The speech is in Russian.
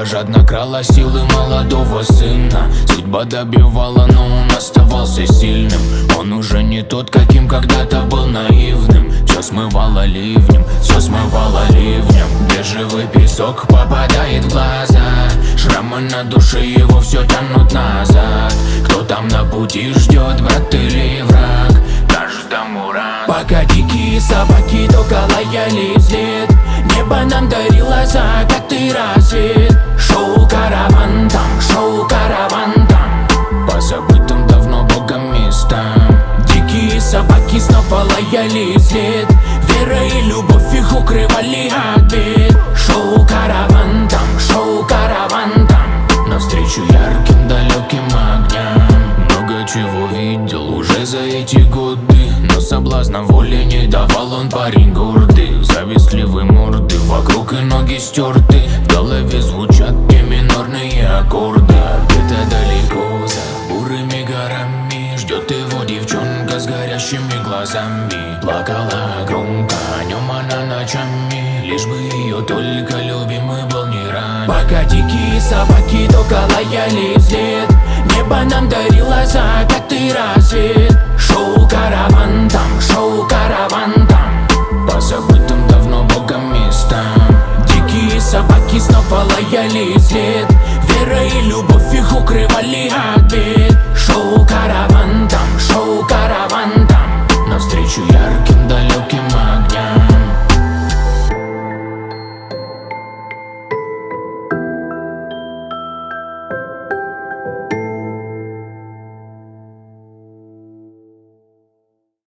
когда жадно крала силы молодого сына. Судьба добивала, но он оставался сильным. Он уже не тот, каким когда-то был наивным. Все смывало ливнем, все смывало ливнем. Бежевый песок попадает в глаза, шрамы на душе его все тянут назад. Кто там на пути ждет, брат или враг? Каждому рад. Пока дикие собаки только лаяли вслед, небо нам дарило закатный рассвет. Шоу караван там, по забытым давно богом местам. Дикие собаки снова лаяли вслед, вера и любовь их укрывали от бед. Шоу караван там, навстречу ярким далеким огням. Много чего видел уже за эти годы, но соблазна воли не давал он, парень гордый. Завистливые морды вокруг и ноги стерты, в голове звучат те минорные аккорды. А где-то далеко за бурыми горами ждет его девчонка с горящими глазами. Плакала громко, о нем она ночами, лишь бы ее только любимый был не рад. Пока дикие собаки только лаяли вслед, небо нам дарило закатный рассвет. Шоу караван там, по забытым давно богом местам. Дикие собаки снова лаяли вслед, вера и любовь их укрывали от бед. Шоу караван там, навстречу ярким далеким огням.